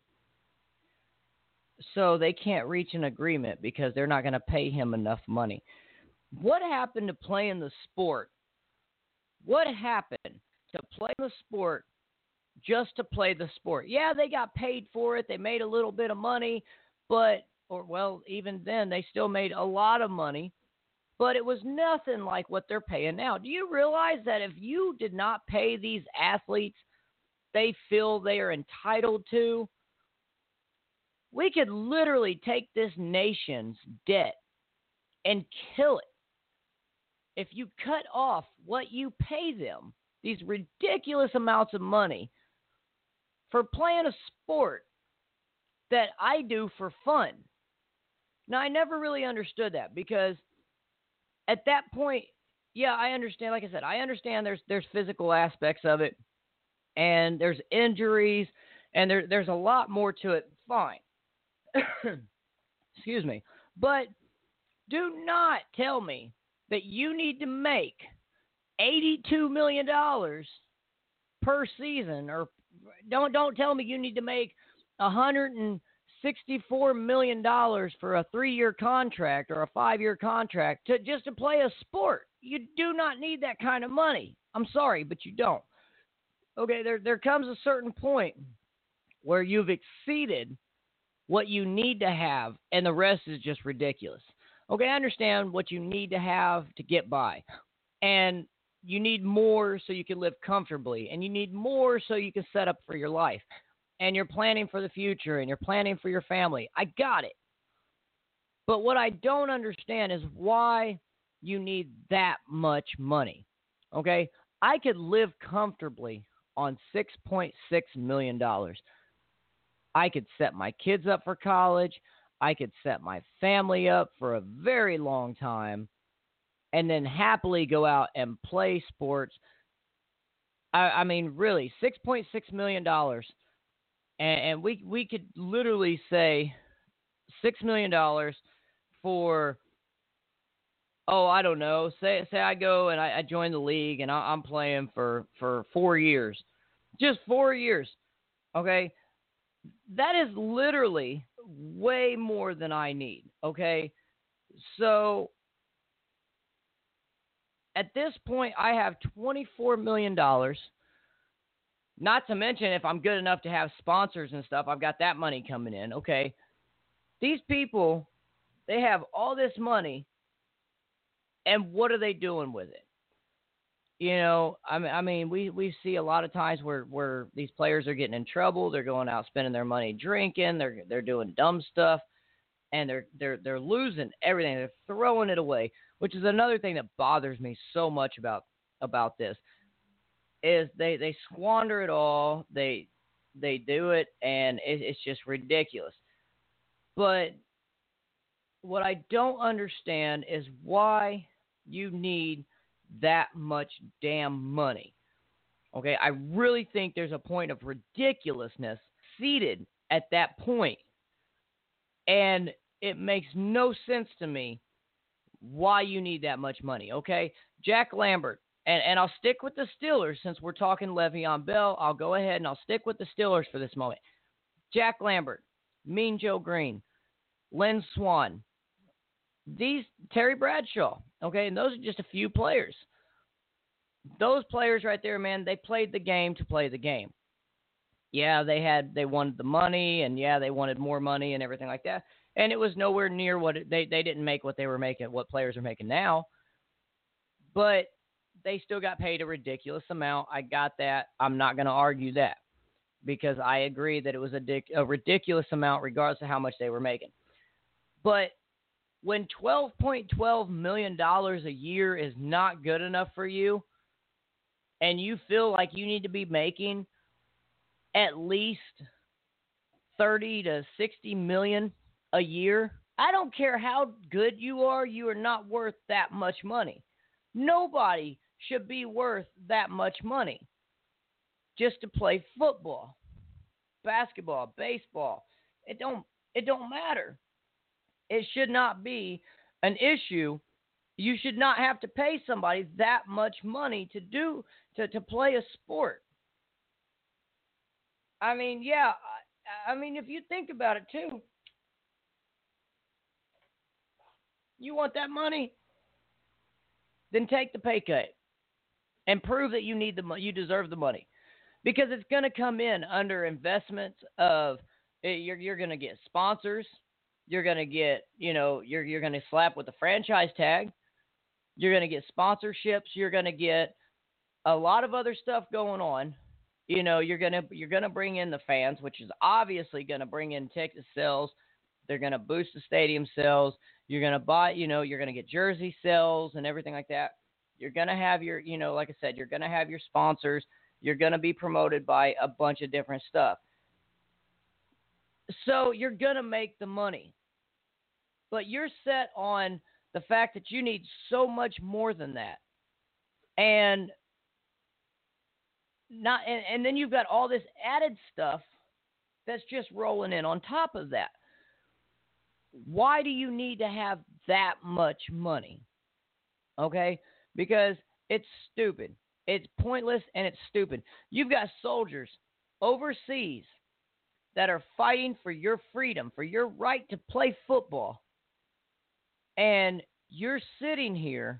so they can't reach an agreement because they're not going to pay him enough money. What happened to playing the sport? What happened to play the sport just to play the sport? Yeah, they got paid for it. They made a little bit of money, but, or well, even then, they still made a lot of money, but it was nothing like what they're paying now. Do you realize that if you did not pay these athletes they feel they are entitled to, we could literally take this nation's debt and kill it. If you cut off what you pay them, these ridiculous amounts of money for playing a sport that I do for fun. Now, I never really understood that because at that point, yeah, I understand. Like I said, I understand there's there's physical aspects of it, and there's injuries, and there there's a lot more to it. Fine. Excuse me. But do not tell me that you need to make eighty-two million dollars per season, or don't don't tell me you need to make one hundred sixty-four million dollars for a three-year contract or a five-year contract to just to play a sport. You do not need that kind of money. I'm sorry, but you don't. Okay, there there comes a certain point where you've exceeded what you need to have, and the rest is just ridiculous. Okay, I understand what you need to have to get by, and you need more so you can live comfortably, and you need more so you can set up for your life, and you're planning for the future, and you're planning for your family. I got it. But what I don't understand is why you need that much money. Okay, I could live comfortably on six point six million dollars. I could set my kids up for college. I could set my family up for a very long time and then happily go out and play sports. I, I mean, really, six point six million dollars. And, and we we could literally say six million dollars for, oh, I don't know, say say I go and I, I join the league and I, I'm playing for, for four years. Just four years, okay? That is literally way more than I need, okay? So at this point, I have twenty-four million dollars. Not to mention, if I'm good enough to have sponsors and stuff, I've got that money coming in, okay? These people, they have all this money, and what are they doing with it? You know, I mean, I mean, we, we see a lot of times where, where these players are getting in trouble. They're going out spending their money drinking. They're they're doing dumb stuff, and they're they're they're losing everything. They're throwing it away, which is another thing that bothers me so much about about this. Is they, they squander it all. They they do it, and it, it's just ridiculous. But what I don't understand is why you need that much damn money. Okay, I really think there's a point of ridiculousness seated at that point, and it makes no sense to me why you need that much money. Okay, Jack Lambert, and, and I'll stick with the Steelers since we're talking Le'Veon Bell. I'll go ahead and I'll stick with the Steelers for this moment. Jack Lambert, Mean Joe Green, Lynn Swann, these Terry Bradshaw, okay, and those are just a few players. Those players right there, man, they played the game to play the game. Yeah, they had they wanted the money, and yeah, they wanted more money and everything like that. And it was nowhere near what it, they they didn't make what they were making, what players are making now. But they still got paid a ridiculous amount. I got that. I'm not going to argue that because I agree that it was a, dic- a ridiculous amount regardless of how much they were making. But when twelve point one two million dollars a year is not good enough for you, and you feel like you need to be making at least thirty to sixty million a year, I don't care how good you are, you are not worth that much money. Nobody should be worth that much money just to play football, basketball, baseball. It don't it don't matter. It should not be an issue. You should not have to pay somebody that much money to do to, to play a sport. I mean, yeah, I, I mean, if you think about it too, you want that money, then take the pay cut and prove that you need the you deserve the money, because it's going to come in under investments of you're you're going to get sponsors. You're going to get, you know, you're you're going to slap with a franchise tag. You're going to get sponsorships. You're going to get a lot of other stuff going on. You know, you're going to you're going to bring in the fans, which is obviously going to bring in ticket sales. They're going to boost the stadium sales. You're going to buy, you know, you're going to get jersey sales and everything like that. You're going to have your, you know, like I said, you're going to have your sponsors. You're going to be promoted by a bunch of different stuff. So you're going to make the money. But you're set on the fact that you need so much more than that. And not and, and then you've got all this added stuff that's just rolling in on top of that. why do you need to have that much money? Okay? Because it's stupid. It's pointless and it's stupid. You've got soldiers overseas that are fighting for your freedom, for your right to play football. And you're sitting here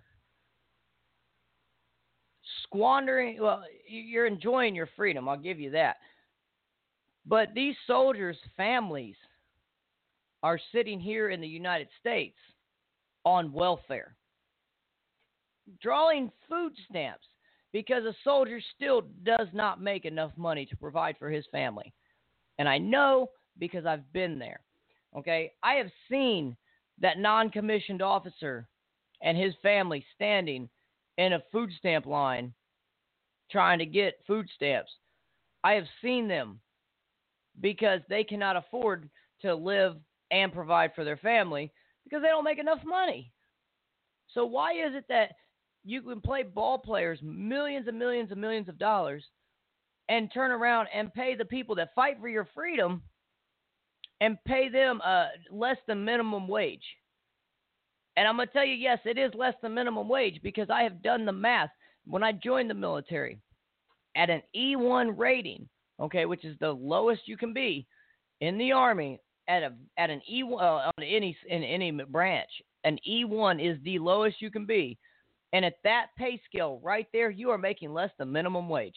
squandering, well, you're enjoying your freedom, I'll give you that. But these soldiers' families are sitting here in the United States on welfare, drawing food stamps because a soldier still does not make enough money to provide for his family. And I know because I've been there. Okay, I have seen that non-commissioned officer and his family standing in a food stamp line trying to get food stamps. I have seen them because they cannot afford to live and provide for their family because they don't make enough money. So why is it that you can play ball players millions and millions and millions of dollars and turn around and pay the people that fight for your freedom and pay them uh, less than minimum wage? And I'm going to tell you, yes, it is less than minimum wage because I have done the math. When I joined the military at an E one rating, okay, which is the lowest you can be in the Army at a at an E one uh, on any in any branch, an E one is the lowest you can be. And at that pay scale right there, you are making less than minimum wage.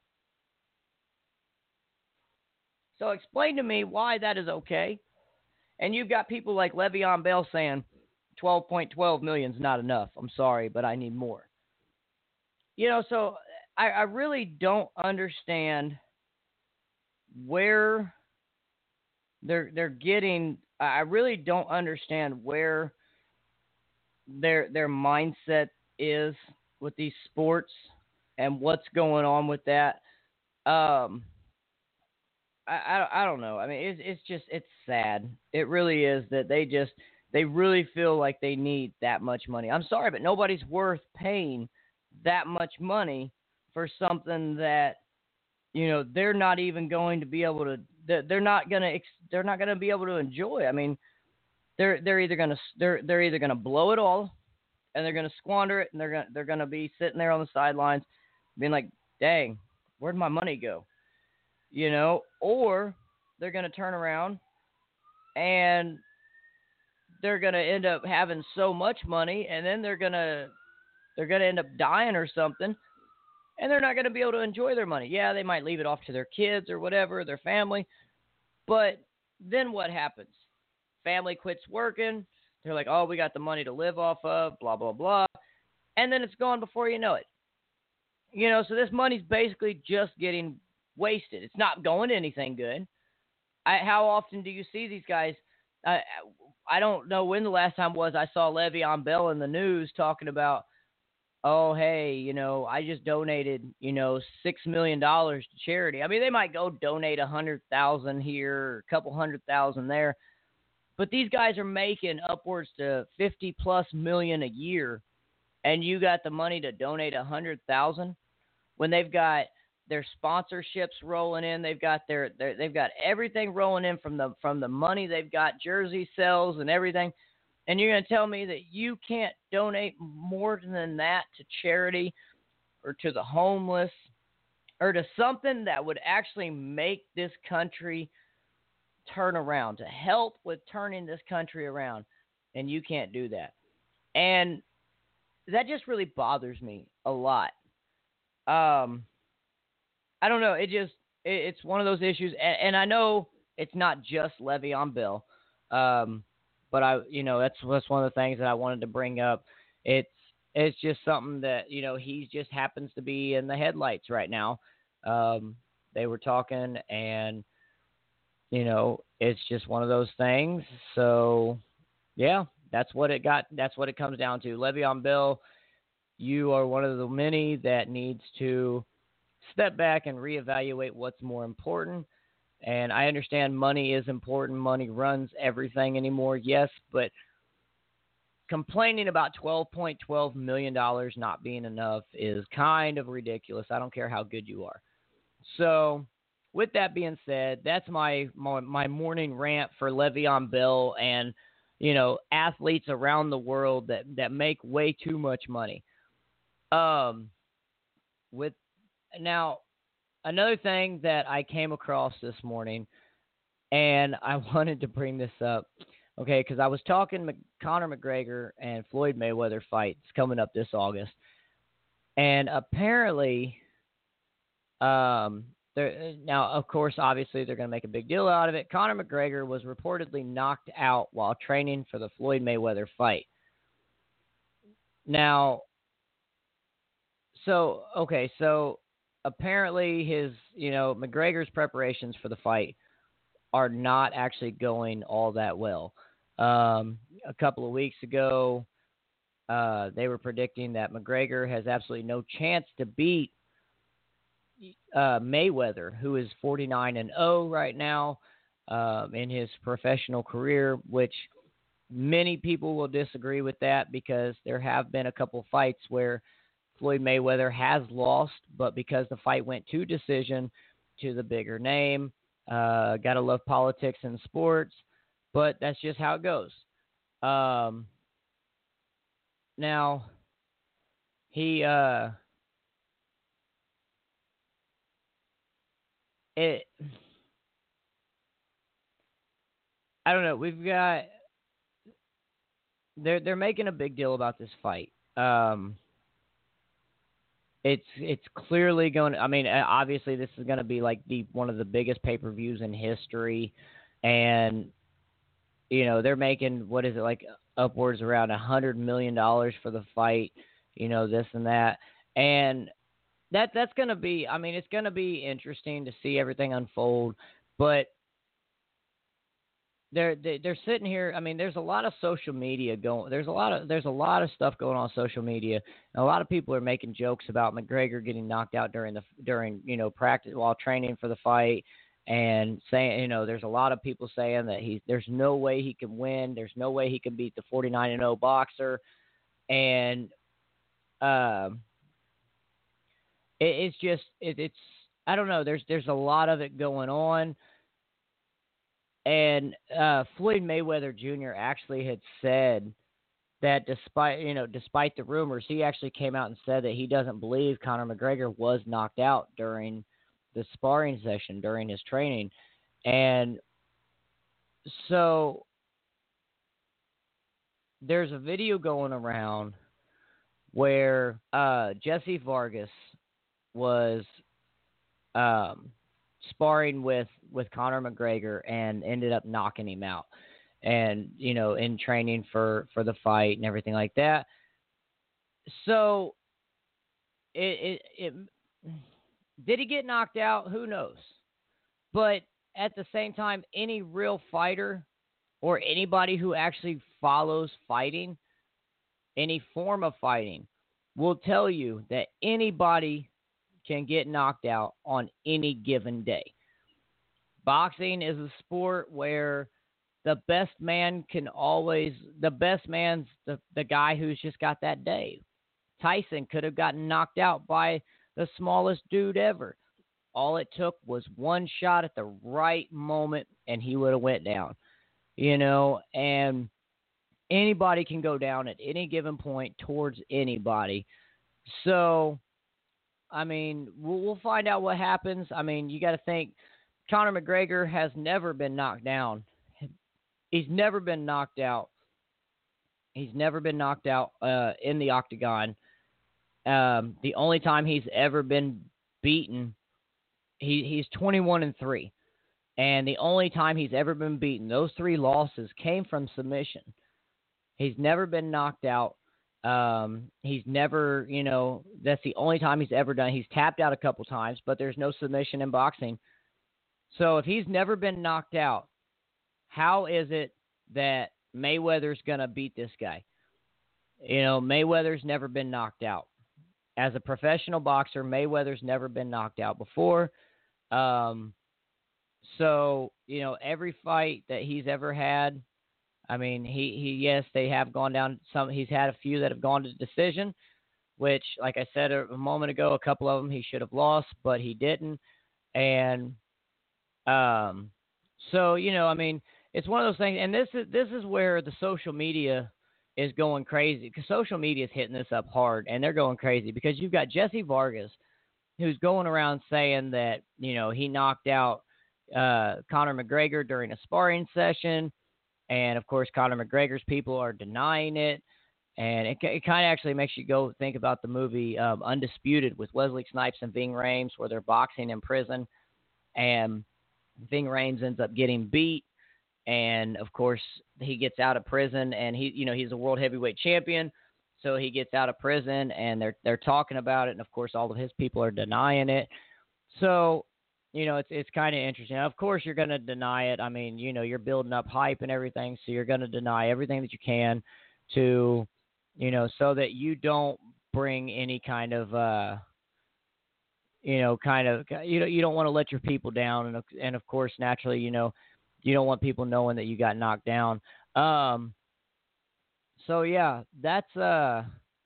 So explain to me why that is okay. And you've got people like Le'Veon Bell saying twelve point one two million is not enough. I'm sorry, but I need more. You know, so I, I really don't understand where they're they're getting. I really don't understand where their their mindset is with these sports and what's going on with that. Um, I, I, I don't know. I mean, it's it's just it's sad. It really is that they just they really feel like they need that much money. I'm sorry, but nobody's worth paying that much money for something that, you know, they're not even going to be able to. They're not gonna. They're not gonna be able to enjoy. I mean, they're they're either gonna they're they're either gonna blow it all, and they're gonna squander it, and they're gonna they're gonna be sitting there on the sidelines, being like, "Dang, where'd my money go?" You know, or they're gonna turn around and they're gonna end up having so much money, and then they're gonna they're gonna end up dying or something. And they're not going to be able to enjoy their money. Yeah, they might leave it off to their kids or whatever, their family. But then what happens? Family quits working. They're like, oh, we got the money to live off of, blah, blah, blah. And then it's gone before you know it. You know, so this money's basically just getting wasted. It's not going to anything good. I, how often do you see these guys? I, I don't know when the last time was I saw Le'Veon Bell in the news talking about, oh, hey, you know, I just donated, you know, six million dollars to charity. I mean, they might go donate one hundred thousand dollars here, or a couple hundred thousand there. But these guys are making upwards to fifty plus million a year, and you got the money to donate one hundred thousand dollars when they've got their sponsorships rolling in. They've got their, their they've got everything rolling in from the from the money. They've got jersey sales and everything. And you're going to tell me that you can't donate more than that to charity or to the homeless or to something that would actually make this country turn around, to help with turning this country around, and you can't do that. And that just really bothers me a lot. Um, I don't know. It just, it, it's one of those issues. And, and I know it's not just Le'Veon Bell. Um, But I, you know, that's that's one of the things that I wanted to bring up. It's it's just something that, you know, he just happens to be in the headlights right now. Um, they were talking, and you know, it's just one of those things. So, yeah, that's what it got. That's what it comes down to. Le'Veon Bell, you are one of the many that needs to step back and reevaluate what's more important. And I understand money is important. Money runs everything anymore, yes, but complaining about twelve point one two million dollars not being enough is kind of ridiculous. I don't care how good you are. So with that being said, that's my my, my morning rant for Le'Veon Bell and you know, athletes around the world that, that make way too much money. Um, with now, another thing that I came across this morning, and I wanted to bring this up, okay, because I was talking Mc, Conor McGregor and Floyd Mayweather fight. It's coming up this August, and apparently, um, there now, of course, obviously, they're going to make a big deal out of it. Conor McGregor was reportedly knocked out while training for the Floyd Mayweather fight. Now, so okay, so apparently his, you know, McGregor's preparations for the fight are not actually going all that well. Um, a couple of weeks ago, uh, they were predicting that McGregor has absolutely no chance to beat uh, Mayweather, who is forty-nine and oh right now um, in his professional career, which many people will disagree with that because there have been a couple fights where Floyd Mayweather has lost, but because the fight went to decision to the bigger name, uh, gotta love politics and sports, but that's just how it goes. Um, now, he, uh, it, I don't know, we've got, they're, they're making a big deal about this fight. Um, It's it's clearly going to, I mean, obviously this is going to be like the one of the biggest pay-per-views in history. And, you know, they're making, what is it, like upwards around one hundred million dollars for the fight, you know, this and that. And that that's going to be, I mean, it's going to be interesting to see everything unfold. But they're they're sitting here. I mean, there's a lot of social media going. There's a lot of there's a lot of stuff going on social media. And a lot of people are making jokes about McGregor getting knocked out during the during you know practice while training for the fight, and saying, you know, there's a lot of people saying that he's there's no way he can win. There's no way he can beat the forty-nine and oh boxer, and um, it, it's just it, it's I don't know. There's there's a lot of it going on. And uh, Floyd Mayweather Junior actually had said that despite, you know, despite the rumors, he actually came out and said that he doesn't believe Conor McGregor was knocked out during the sparring session, during his training. And so there's a video going around where uh, Jesse Vargas was um, sparring with, with Conor McGregor and ended up knocking him out. And, you know, in training for, for the fight and everything like that. So it, it, it did he get knocked out? Who knows? But at the same time, any real fighter or anybody who actually follows fighting, any form of fighting, will tell you that anybody can get knocked out on any given day. Boxing is a sport where the best man can always, the best man's the, the guy who's just got that day. Tyson could have gotten knocked out by the smallest dude ever. All it took was one shot at the right moment and he would have went down. You know, and anybody can go down at any given point towards anybody. So, I mean, we'll, we'll find out what happens. I mean, you got to think Conor McGregor has never been knocked down. He's never been knocked out. He's never been knocked out uh, in the octagon. Um, the only time he's ever been beaten, he, he's twenty-one and three. And the only time he's ever been beaten, those three losses came from submission. He's never been knocked out. Um, he's never, you know, that's the only time he's ever done. He's tapped out a couple times, but there's no submission in boxing. So if he's never been knocked out, how is it that Mayweather's going to beat this guy? You know, Mayweather's never been knocked out. As a professional boxer, Mayweather's never been knocked out before. Um, so, you know, every fight that he's ever had, I mean, he, he, yes, they have gone down some, he's had a few that have gone to decision, which, like I said a, a moment ago, a couple of them he should have lost, but he didn't. And, um, so, you know, I mean, it's one of those things, and this is this is where the social media is going crazy, because social media is hitting this up hard, and they're going crazy because you've got Jesse Vargas, who's going around saying that, you know, he knocked out uh, Conor McGregor during a sparring session, and of course Conor McGregor's people are denying it. And it, it kind of actually makes you go think about the movie um, Undisputed with Wesley Snipes and Ving Rhames, where they're boxing in prison, and Ving Rhames ends up getting beat, and of course he gets out of prison, and he, you know, he's a world heavyweight champion, so he gets out of prison, and they're they're talking about it, and of course all of his people are denying it. So, you know, it's it's kind of interesting. Of course you're going to deny it. I mean, you know, you're building up hype and everything, so you're going to deny everything that you can to, you know, so that you don't bring any kind of, uh, you know, kind of, you know, you don't want to let your people down. And, and of course, naturally, you know, you don't want people knowing that you got knocked down. Um, so yeah, that's, uh,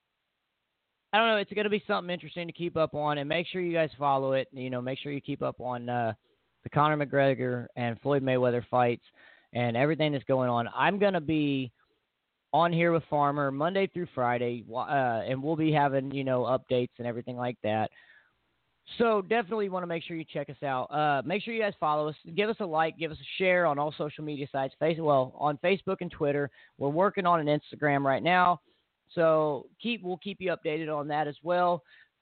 I don't know. It's going to be something interesting to keep up on, and make sure you guys follow it. You know, make sure you keep up on, uh, the Conor McGregor and Floyd Mayweather fights and everything that's going on. I'm going to be on here with Farmer Monday through Friday, uh, and we'll be having, you know, updates and everything like that. So definitely want to make sure you check us out. Uh, make sure you guys follow us. Give us a like. Give us a share on all social media sites. Face, well, on Facebook and Twitter. We're working on an Instagram right now, so keep we'll keep you updated on that as well.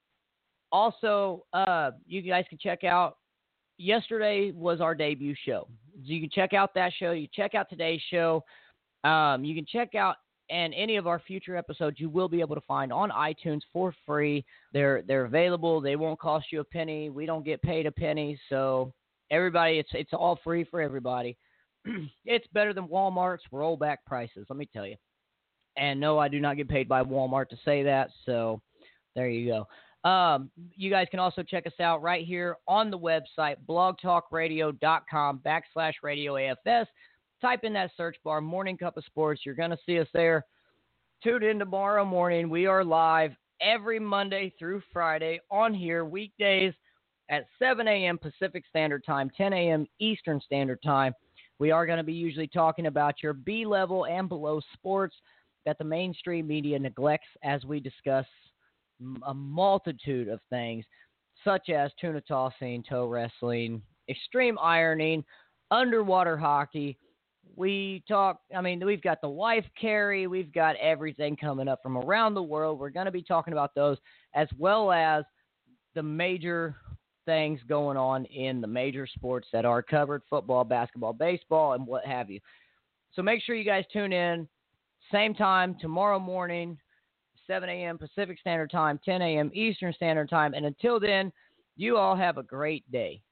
Also, uh, you guys can check out, yesterday was our debut show. So you can check out that show. You can check out today's show. Um, you can check out, and any of our future episodes you will be able to find on iTunes for free. They're they're available. They won't cost you a penny. We don't get paid a penny. So everybody, it's it's all free for everybody. It's better than Walmart's rollback prices, let me tell you. And no, I do not get paid by Walmart to say that. So there you go. Um, you guys can also check us out right here on the website, blogtalkradio.com backslash radio AFS. Type in that search bar, Morning Cup of Sports. You're going to see us there. Tune in tomorrow morning. We are live every Monday through Friday on here, weekdays at seven a.m. Pacific Standard Time, ten a.m. Eastern Standard Time. We are going to be usually talking about your B-level and below sports that the mainstream media neglects, as we discuss a multitude of things, such as tuna tossing, toe wrestling, extreme ironing, underwater hockey. We talk, I mean, we've got the wife carry. We've got everything coming up from around the world. We're going to be talking about those, as well as the major things going on in the major sports that are covered, football, basketball, baseball, and what have you. So make sure you guys tune in. Same time tomorrow morning, seven a.m. Pacific Standard Time, ten a.m. Eastern Standard Time. And until then, you all have a great day.